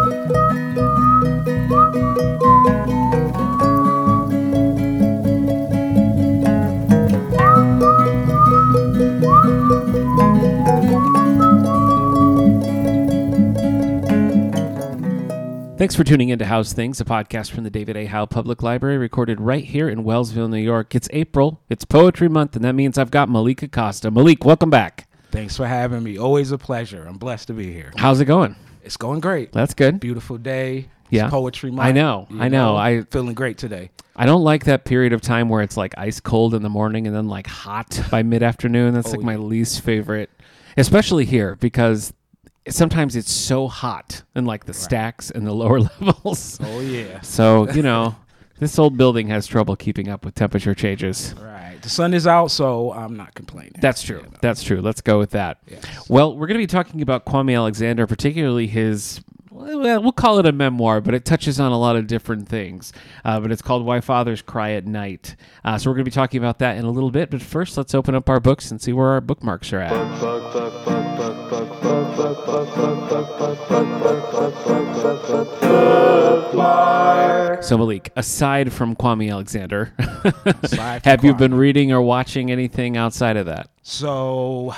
Thanks for tuning in to How's Things, a podcast from the David A. Howe Public Library, recorded right here in Wellsville, New York. It's April, it's Poetry Month, and that means I've got Malik Acosta. Malik, welcome back. Thanks for having me. Always a pleasure. I'm blessed to be here. How's it going? It's going great. That's good. Beautiful day. Yeah. It's Poetry Month. I know. I'm feeling great today. I don't like that period of time where it's like ice cold in the morning and then like hot by mid-afternoon. That's my least favorite, especially here, because sometimes it's so hot in like the stacks and the lower levels. Oh, yeah. So, this old building has trouble keeping up with temperature changes. Right. The sun is out, so I'm not complaining. That's true. That's true. Let's go with that. Yes. Well, we're going to be talking about Kwame Alexander, particularly his, we'll call it a memoir, but it touches on a lot of different things. But it's called Why Fathers Cry at Night. So we're going to be talking about that in a little bit. But first, let's open up our books and see where our bookmarks are at. So Malik, aside from Kwame Alexander, have you been reading or watching anything outside of that? So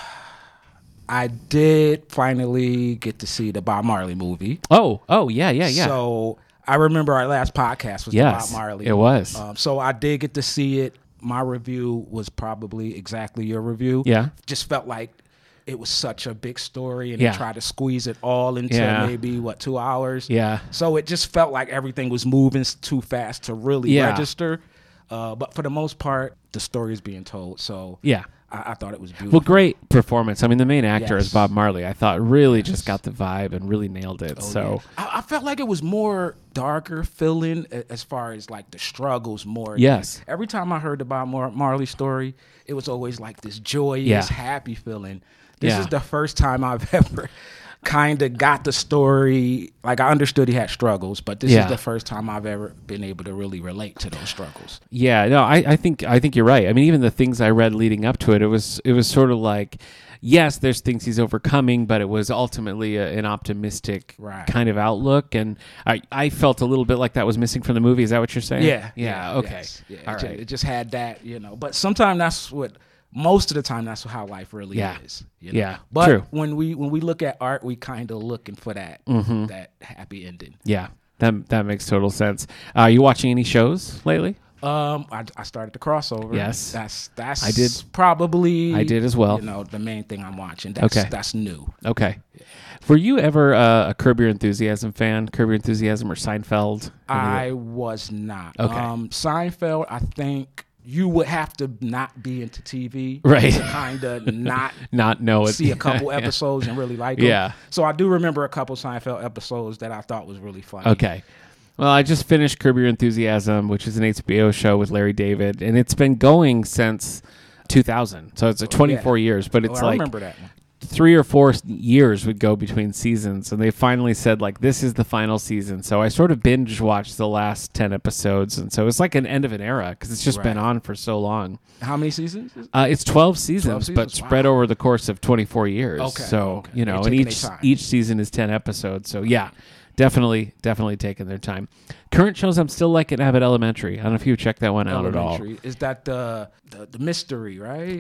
I did finally get to see the Bob Marley movie. Oh, yeah. So I remember our last podcast was the Bob Marley. It was. So I did get to see it. My review was probably exactly your review. Yeah. Just felt like it was such a big story, and they tried to squeeze it all into maybe 2 hours. Yeah. So it just felt like everything was moving too fast to really register. But for the most part, the story is being told. So I thought it was beautiful. Well, great performance. I mean, the main actor is Bob Marley. I thought really just got the vibe and really nailed it. I felt like it was more darker feeling as far as like the struggles more. Yes. Every time I heard the Bob Marley story, it was always like this joyous, happy feeling. This is the first time I've ever kind of got the story. Like, I understood he had struggles, but this is the first time I've ever been able to really relate to those struggles. Yeah, no, I think you're right. I mean, even the things I read leading up to it, it was sort of like, yes, there's things he's overcoming, but it was ultimately an optimistic kind of outlook. And I felt a little bit like that was missing from the movie. Is that what you're saying? Yeah. Okay. Yes. Yeah, all right. It just had that, But sometimes that's what. Most of the time, that's how life really is. Yeah, but true. when we look at art, we kind of looking for that that happy ending. Yeah, that makes total sense. Are you watching any shows lately? I started the crossover. Yes, that's I did probably. I did as well. The main thing I'm watching. That's new. Okay. Were you ever a Curb Your Enthusiasm fan? Curb Your Enthusiasm or Seinfeld? I was not. Okay. Seinfeld, I think. You would have to not be into TV, right? To kind of not know it. See a couple episodes and really like it. Yeah. So I do remember a couple Seinfeld episodes that I thought was really funny. Okay. Well, I just finished Curb Your Enthusiasm, which is an HBO show with Larry David, and it's been going since 2000. So it's 24 years, but it's I remember that one. 3 or 4 years would go between seasons, and they finally said, like, this is the final season. So I sort of binge watched the last 10 episodes, and so it's like an end of an era because it's just been on for so long. How many seasons? It's 12 seasons, but spread over the course of 24 years. Okay. So, and each season is 10 episodes. So, definitely taking their time. Current shows I'm still liking Abbott Elementary. I don't know if you checked that one out at all. Is that the mystery, right?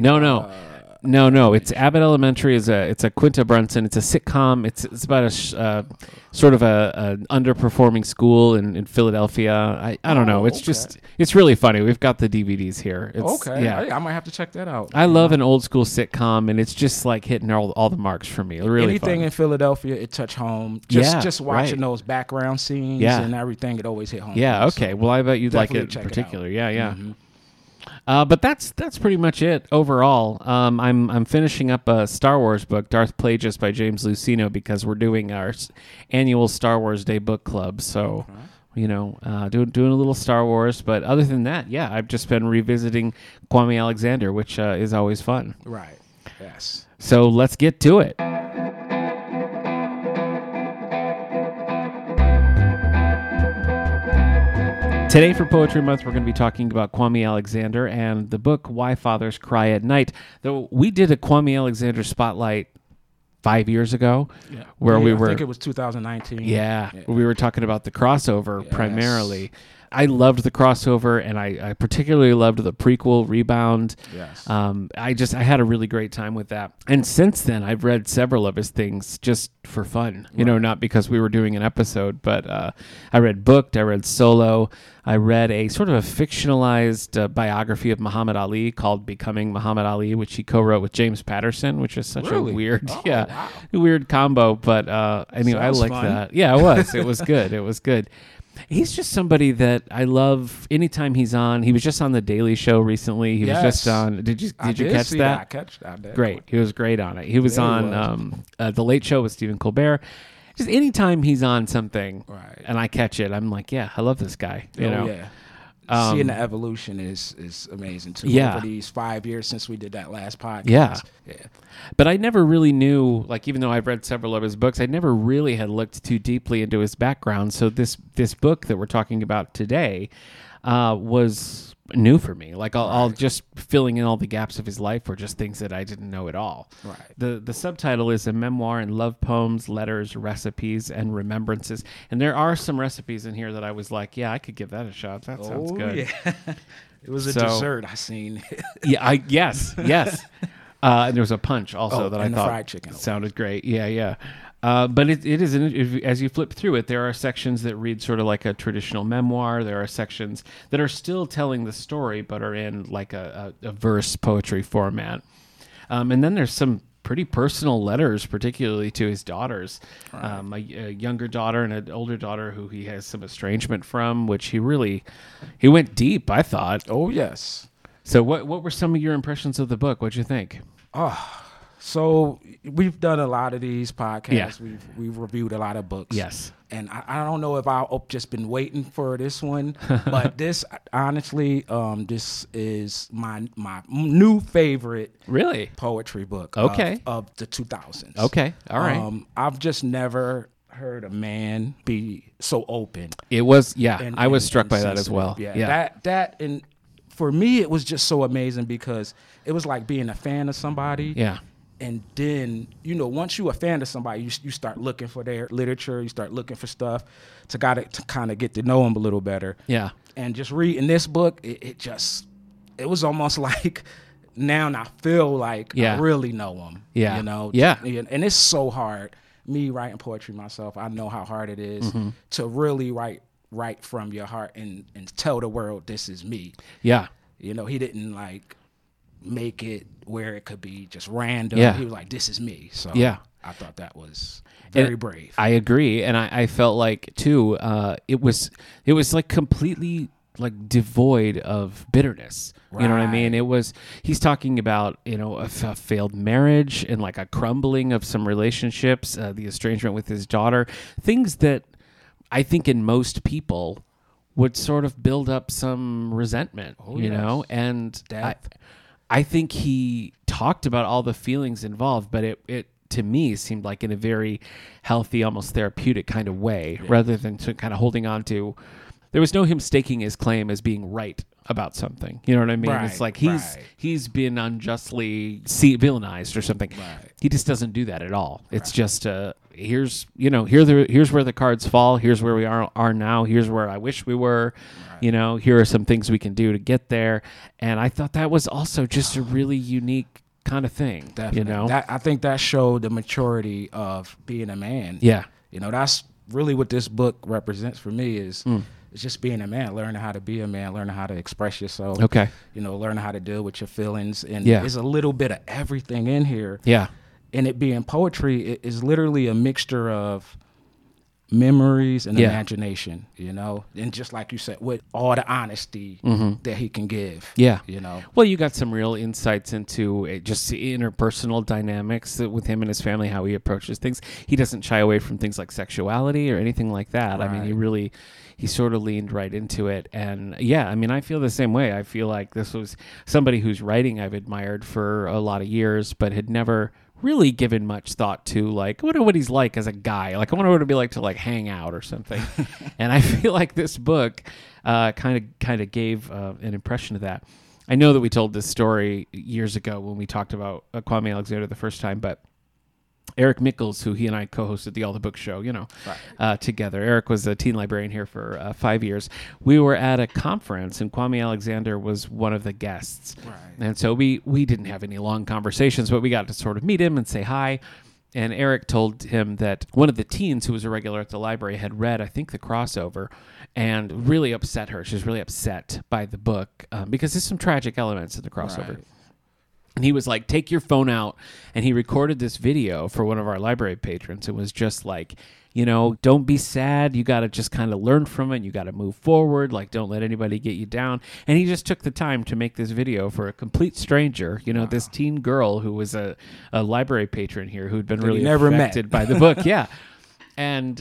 No. It's Abbott Elementary. It's a Quinta Brunson. It's a sitcom. It's about a sort of an underperforming school in Philadelphia. I don't know. It's really funny. We've got the DVDs here. I might have to check that out. I love an old school sitcom, and it's just like hitting all the marks for me. Really anything fun. In Philadelphia, it touch home. Just watching those background scenes and everything, it always hit home. Yeah. Okay. Well, I bet you'd like it in particular. Yeah. Mm-hmm. But that's pretty much it overall. I'm finishing up a Star Wars book, Darth Plagueis by James Luceno, because we're doing our annual Star Wars Day book club. So, doing a little Star Wars. But other than that, I've just been revisiting Kwame Alexander, which is always fun. Right. Yes. So let's get to it. Today for Poetry Month, we're going to be talking about Kwame Alexander and the book Why Fathers Cry at Night. Though we did a Kwame Alexander spotlight 5 years ago, where we were. I think it was 2019. Yeah, we were talking about the crossover primarily. I loved the crossover, and I particularly loved the prequel Rebound. Yes. I had a really great time with that. And since then, I've read several of his things just for fun, not because we were doing an episode, but I read Booked, I read Solo, I read a sort of a fictionalized biography of Muhammad Ali called Becoming Muhammad Ali, which he co-wrote with James Patterson, which is such a weird, weird combo. But anyway, I like that. Yeah, it was. It was good. It was good. He's just somebody that I love. Anytime he's on, he was just on the Daily Show recently. He was just on. Did you catch that? I catch that. Great. He was great on it. He was on the Late Show with Stephen Colbert. Just anytime he's on something, and I catch it, I'm like, yeah, I love this guy. You know? Yeah. Seeing the evolution is amazing too. Over these 5 years since we did that last podcast. Yeah. But I never really knew, like, even though I've read several of his books, I never really had looked too deeply into his background. So this book that we're talking about today was new for me. Like, I'll just filling in all the gaps of his life were just things that I didn't know at all. Right. The subtitle is A Memoir in Love Poems, Letters, Recipes, and Remembrances. And there are some recipes in here that I was like, yeah, I could give that a shot. That sounds good. Yeah. It was a dessert I seen. Yes. And there was a punch also that I thought fried chicken sounded great. Yeah. But it is, as you flip through it, there are sections that read sort of like a traditional memoir. There are sections that are still telling the story, but are in like a verse poetry format. And then there's some pretty personal letters, particularly to his daughters, a younger daughter and an older daughter who he has some estrangement from, which he went deep, I thought. Oh, yes. So what were some of your impressions of the book? What'd you think? So we've done a lot of these podcasts. Yeah. We've reviewed a lot of books. Yes. And I don't know if I've just been waiting for this one, but this, honestly, this is my new favorite poetry book of the 2000s. Okay. All right. I've just never heard a man be so open. It was, I was struck by that as well. Yeah. That and for me, it was just so amazing because it was like being a fan of somebody. Yeah. And then, once you're a fan of somebody, you start looking for their literature. You start looking for stuff to kind of get to know them a little better. Yeah. And just reading this book, it was almost like now I feel like I really know them. Yeah. Yeah. And it's so hard. Me writing poetry myself, I know how hard it is to really write from your heart and tell the world this is me. Yeah. He didn't like make it where it could be just random. He was like, this is me. So I thought that was very brave. I agree. And I felt like too, it was like completely like devoid of bitterness. Right. You know what I mean? He's talking about, a failed marriage and like a crumbling of some relationships, the estrangement with his daughter, things that I think in most people would sort of build up some resentment, and I think he talked about all the feelings involved, but it to me seemed like in a very healthy, almost therapeutic kind of way, rather than to kind of holding on to. There was no him staking his claim as being right about something. You know what I mean? It's like he's been unjustly villainized or something. Right. He just doesn't do that at all. It's just here's where the cards fall. Here's where we are now. Here's where I wish we were. Right. Here are some things we can do to get there. And I thought that was also just a really unique kind of thing. Definitely. I think that showed the maturity of being a man. Yeah. That's really what this book represents for me is it's just being a man, learning how to be a man, learning how to express yourself. Okay. Learning how to deal with your feelings. And there's a little bit of everything in here. Yeah. And it being poetry, it is literally a mixture of memories and imagination, and just like you said, with all the honesty that he can give. Yeah. Well, you got some real insights into just the interpersonal dynamics with him and his family, how he approaches things. He doesn't shy away from things like sexuality or anything like that. Right. I mean, he sort of leaned right into it. And I feel the same way. I feel like this was somebody whose writing I've admired for a lot of years, but had never really given much thought to, like, I wonder what he's like as a guy. Like, I wonder what it'd be like to like hang out or something. And I feel like this book kind of gave an impression of that. I know that we told this story years ago when we talked about Kwame Alexander the first time, but Eric Mickles, who he and I co-hosted the All the Books show, together. Eric was a teen librarian here for 5 years. We were at a conference, and Kwame Alexander was one of the guests. Right. And so we didn't have any long conversations, but we got to sort of meet him and say hi. And Eric told him that one of the teens who was a regular at the library had read, I think, The Crossover, and really upset her. She was really upset by the book because there's some tragic elements in The Crossover. Right. And he was like, take your phone out. And he recorded this video for one of our library patrons. It was just like, don't be sad. You got to just kind of learn from it. You got to move forward. Like, don't let anybody get you down. And he just took the time to make this video for a complete stranger, wow. This teen girl who was a library patron here who'd been really affected by the book. Yeah. And,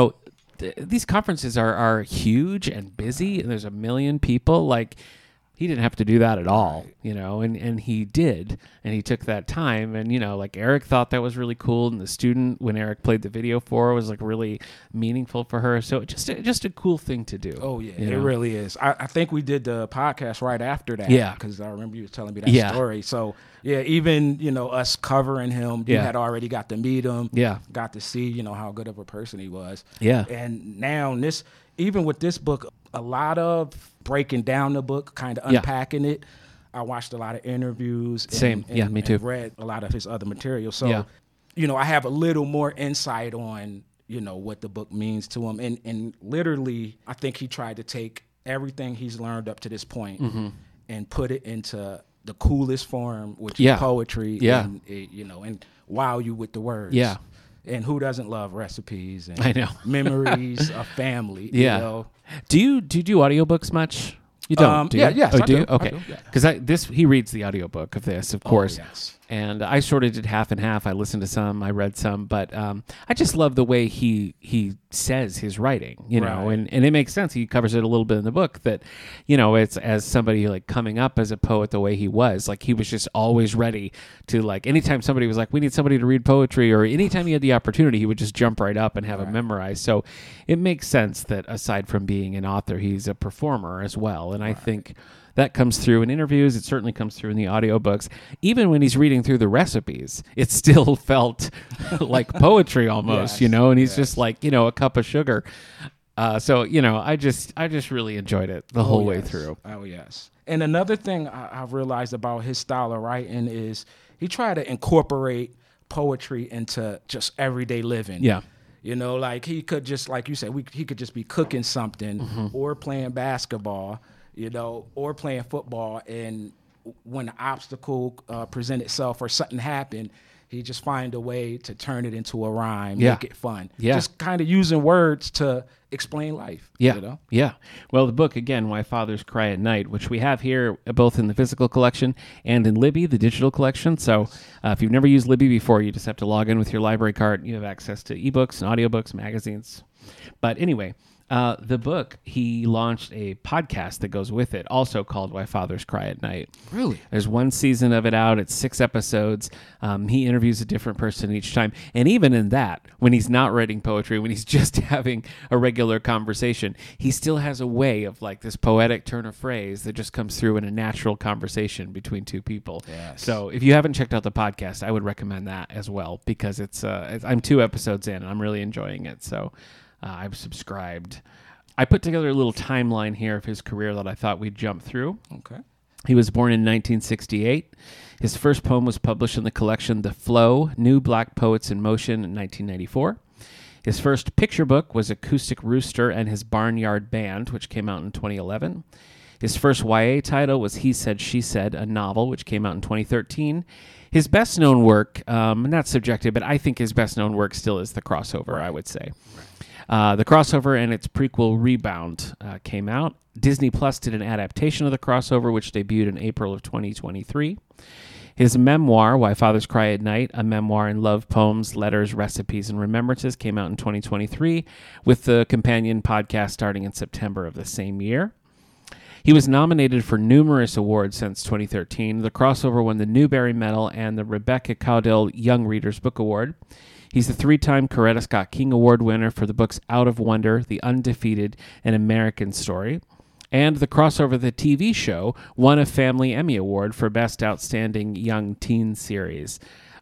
these conferences are huge and busy, and there's 1 million people. Like, he didn't have to do that at all, and he did, and he took that time, and, like Eric thought that was really cool, and the student, when Eric played the video for her, was like really meaningful for her. So just a cool thing to do. Oh, yeah, it really is. I think we did the podcast right after that. Yeah. Because I remember you telling me that story. So, yeah, even, us covering him, you had already got to meet him. Yeah. Got to see, how good of a person he was. Yeah. And now even with this book, a lot of breaking down the book, kind of unpacking it. I watched a lot of interviews. Same. Me too. And read a lot of his other material. So, I have a little more insight on, what the book means to him. And literally, I think he tried to take everything he's learned up to this point and put it into the coolest form, which is poetry. And, and wow you with the words. Yeah. And who doesn't love recipes and memories of family? Yeah. Do you do audiobooks much? You don't, do you? Yes, I do? Okay. Because he reads the audiobook of this, of course. Yes. And I sort of did half and half. I listened to some, I read some, but I just love the way he says his writing, and it makes sense. He covers it a little bit in the book that, it's as somebody like coming up as a poet the way he was. Like, he was just always ready to, like, anytime somebody was like, we need somebody to read poetry, or anytime he had the opportunity, he would just jump right up and have it memorized. So it makes sense that aside from being an author, he's a performer as well. And I think that comes through in interviews. It certainly comes through in the audiobooks. Even when he's reading through the recipes, it still felt like poetry almost, and he's just like, a cup of sugar. So, I just really enjoyed it the whole way through. Oh, yes. And another thing I've realized about his style of writing is he tried to incorporate poetry into just everyday living. Yeah. Like he could just, like you said, he could just be cooking something or playing basketball, or playing football. And when an obstacle present itself or something happened, he just find a way to turn it into a rhyme, make it fun. Yeah. Just kind of using words to explain life. Yeah. Yeah. Well, the book, again, Why Fathers Cry at Night, which we have here both in the physical collection and in Libby, the digital collection. So if you've never used Libby before, you just have to log in with your library card. You have access to ebooks and audiobooks, magazines. But anyway, the book, he launched a podcast that goes with it, also called Why Fathers Cry at Night. Really? There's one season of it out. It's 6 episodes. He interviews a different person each time. And even in that, when he's not writing poetry, when he's just having a regular conversation, he still has a way of like this poetic turn of phrase that just comes through in a natural conversation between two people. Yes. So if you haven't checked out the podcast, I would recommend that as well, because I'm 2 episodes in and I'm really enjoying it. So I've subscribed. I put together a little timeline here of his career that I thought we'd jump through. Okay. He was born in 1968. His first poem was published in the collection The Flow, New Black Poets in Motion in 1994. His first picture book was Acoustic Rooster and His Barnyard Band, which came out in 2011. His first YA title was He Said, She Said, a novel, which came out in 2013. His best-known work, not subjective, but I think his best-known work still is The Crossover, I would say. The Crossover and its prequel Rebound came out. Disney Plus did an adaptation of The Crossover, which debuted in April of 2023. His memoir, Why Fathers Cry at Night, a memoir in love poems, letters, recipes, and remembrances, came out in 2023, with the companion podcast starting in September of the same year. He was nominated for numerous awards since 2013. The Crossover won the Newbery Medal and the Rebecca Caudill Young Readers Book Award. He's the 3-time Coretta Scott King Award winner for the books Out of Wonder, The Undefeated, and American Story. And The Crossover, the TV show, won a Family Emmy Award for Best Outstanding Young Teen Series.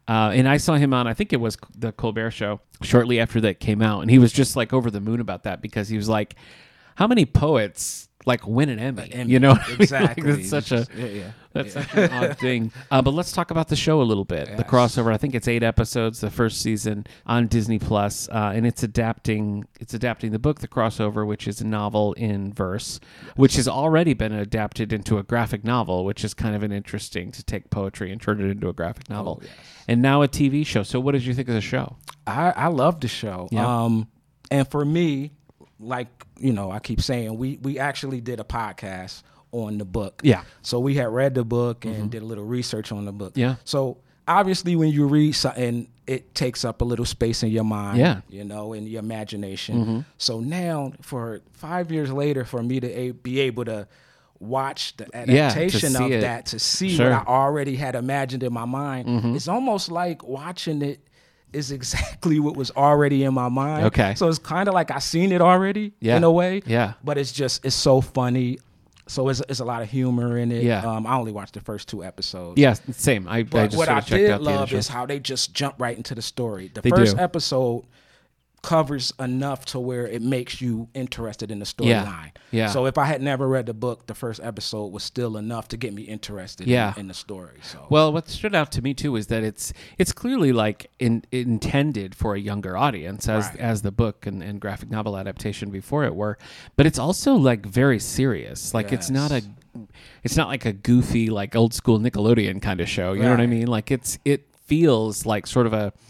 And I saw him on, I think it was the Colbert Show, shortly after that came out. And he was just like over the moon about that because he was like, how many poets like win an Emmy? You know, exactly. Like, that's such an odd thing. But let's talk about the show a little bit. Yes. The crossover. I think it's 8 episodes, the first season on Disney Plus, and it's adapting the book, The Crossover, which is a novel in verse, which has already been adapted into a graphic novel, which is kind of an interesting to take poetry and turn it into a graphic novel. Oh, yes. And now a TV show. So, what did you think of the show? I love the show. Yeah. And for me, like, you know, I keep saying we actually did a podcast on the book. Yeah. So we had read the book and did a little research on the book. Yeah. So obviously when you read something, it takes up a little space in your mind, yeah, you know, in your imagination. So now for 5 years later, for me to be able to watch the adaptation of that, to see what I already had imagined in my mind, it's almost like watching it is exactly what was already in my mind. Okay. So it's kind of like I seen it already in a way. Yeah. But it's so funny. So it's a lot of humor in it. Yeah. I only watched the first 2 episodes. Yeah, same. But what I did love is how they just jump right into the story. The first episode covers enough to where it makes you interested in the storyline. Yeah. So if I had never read the book, the first episode was still enough to get me interested in the story. So well, what stood out to me too is that it's clearly like intended for a younger audience as the book and graphic novel adaptation before it were, but it's also like very serious. Like it's not like a goofy like old school Nickelodeon kind of show. You know what I mean? Like it feels like sort of a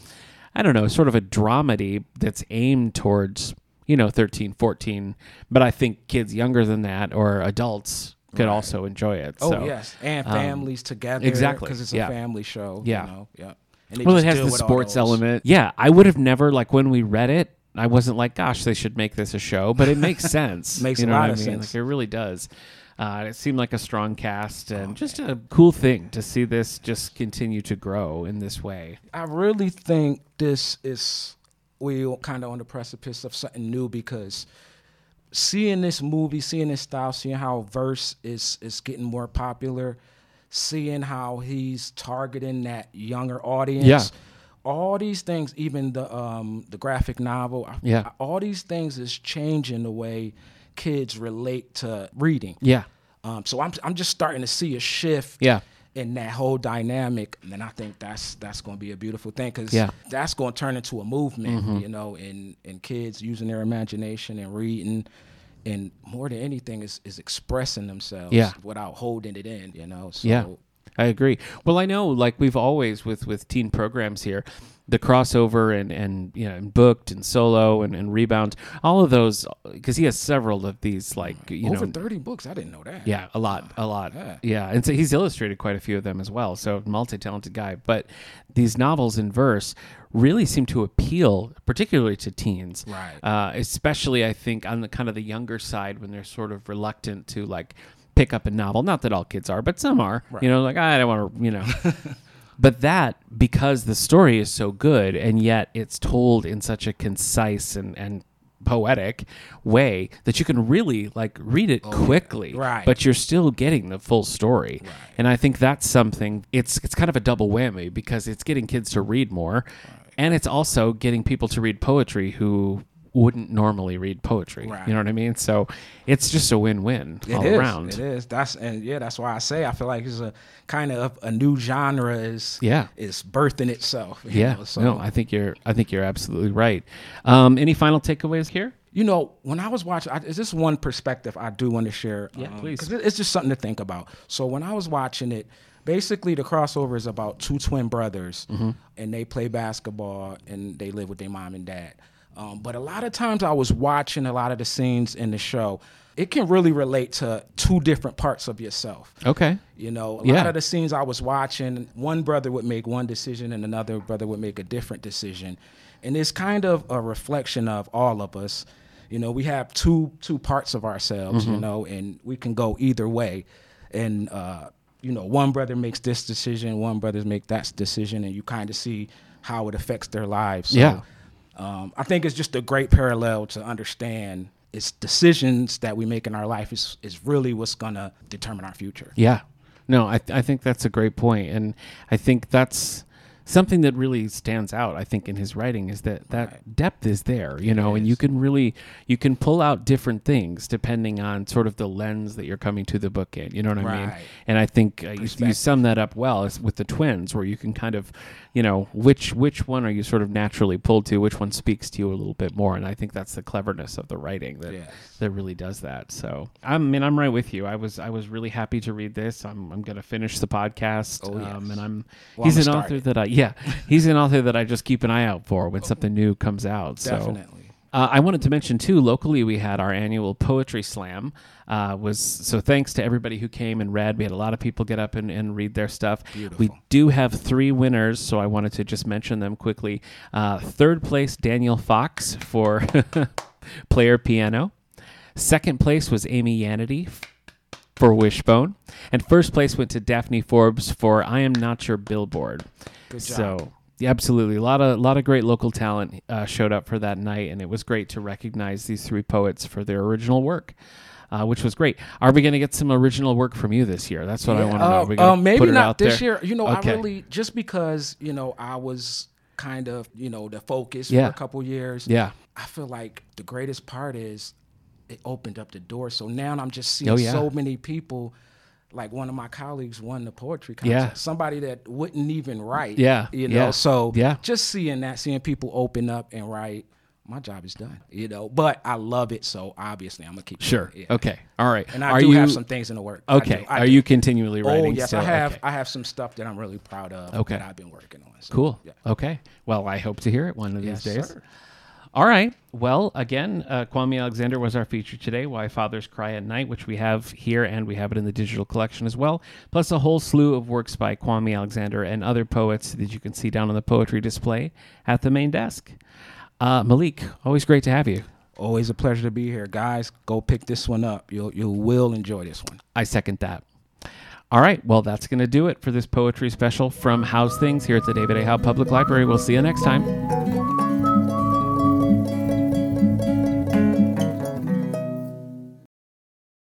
dramedy that's aimed towards, 13, 14. But I think kids younger than that or adults could also enjoy it. Oh, yes. And families together. Exactly. Because it's a family show. Yeah. You know? Yeah. Well, it has the sports element. Yeah. I would have never, like when we read it, I wasn't like, gosh, they should make this a show. But it makes sense. Makes a lot of sense. Like, it really does. It seemed like a strong cast and just a cool thing to see this just continue to grow in this way. I really think we're kind of on the precipice of something new because seeing this movie, seeing this style, seeing how verse is getting more popular, seeing how he's targeting that younger audience, all these things, even the graphic novel, all these things is changing the way kids relate to reading. Yeah. So I'm just starting to see a shift in that whole dynamic, and I think that's going to be a beautiful thing because that's going to turn into a movement, and kids using their imagination and reading, and more than anything is expressing themselves without holding it in, So I agree. Well, I know, like we've always with teen programs here, the crossover and Booked and Solo and Rebound, all of those, because he has several of these, like over 30 books. I didn't know that. Yeah, a lot. Yeah, and so he's illustrated quite a few of them as well. So multi-talented guy. But these novels in verse really seem to appeal, particularly to teens. Right. Especially, I think, on the kind of the younger side when they're sort of reluctant to like pick up a novel. Not that all kids are, but some are. Right. Like I don't want to, But that, because the story is so good, and yet it's told in such a concise and poetic way that you can really like read it quickly, but you're still getting the full story. Right. And I think that's something, it's kind of a double whammy because it's getting kids to read more, and it's also getting people to read poetry who wouldn't normally read poetry. Right. You know what I mean? So it's just a win-win all around. It is. That's why I say I feel like it's a kind of a new genre is birthing itself. No, I think you're absolutely right. Any final takeaways here? When I was watching, is this one perspective I do want to share? Yeah, please. Because it's just something to think about. So when I was watching it, basically the crossover is about 2 twin brothers, and they play basketball and they live with their mom and dad. But a lot of times I was watching a lot of the scenes in the show. It can really relate to 2 different parts of yourself. Okay. A lot of the scenes I was watching, one brother would make one decision and another brother would make a different decision. And it's kind of a reflection of all of us. We have two parts of ourselves, and we can go either way. And, one brother makes this decision, one brother makes that decision, and you kind of see how it affects their lives. So, I think it's just a great parallel to understand it's decisions that we make in our life is really what's going to determine our future. Yeah. No, I think that's a great point. And I think that's something that really stands out, I think, in his writing is that depth is there, and you can pull out different things depending on sort of the lens that you're coming to the book in. You know what I mean? And I think you sum that up well with the twins, where you can kind of, which one are you sort of naturally pulled to, which one speaks to you a little bit more, and I think that's the cleverness of the writing that really does that. So I'm right with you. I was really happy to read this. I'm going to finish the podcast, and he's an author that I just keep an eye out for when something new comes out. Definitely. So I wanted to mention too, locally we had our annual poetry slam. So thanks to everybody who came and read. We had a lot of people get up and read their stuff. Beautiful. We do have 3 winners, so I wanted to just mention them quickly. Third place, Daniel Fox for Player Piano. Second place was Amy Yanity for Wishbone. And first place went to Daphne Forbes for I Am Not Your Billboard. Good job. So yeah, absolutely. A lot of great local talent showed up for that night, and it was great to recognize these 3 poets for their original work, which was great. Are we going to get some original work from you this year? That's what I want to know. Are we gonna maybe put it not out this there? year. Okay. I really, just because, I was kind of, the focus for a couple years. Yeah. I feel like the greatest part is it opened up the door. So now I'm just seeing so many people. Like one of my colleagues won the poetry contest. Somebody that wouldn't even write. So just seeing people open up and write, my job is done. But I love it, so obviously I'm gonna keep Sure. doing it. Okay. All right. And I do have some things in the work. Okay. I Are you continually writing? Oh yes, still? I have some stuff that I'm really proud of that I've been working on. So, cool. Yeah. Okay. Well, I hope to hear it one of these days. Sir. All right. Well, again, Kwame Alexander was our feature today, Why Fathers Cry at Night, which we have here, and we have it in the digital collection as well, plus a whole slew of works by Kwame Alexander and other poets that you can see down on the poetry display at the main desk. Malik, always great to have you. Always a pleasure to be here. Guys, go pick this one up. You will enjoy this one. I second that. All right. Well, that's going to do it for this poetry special from How's Things here at the David A. Howe Public Library. We'll see you next time.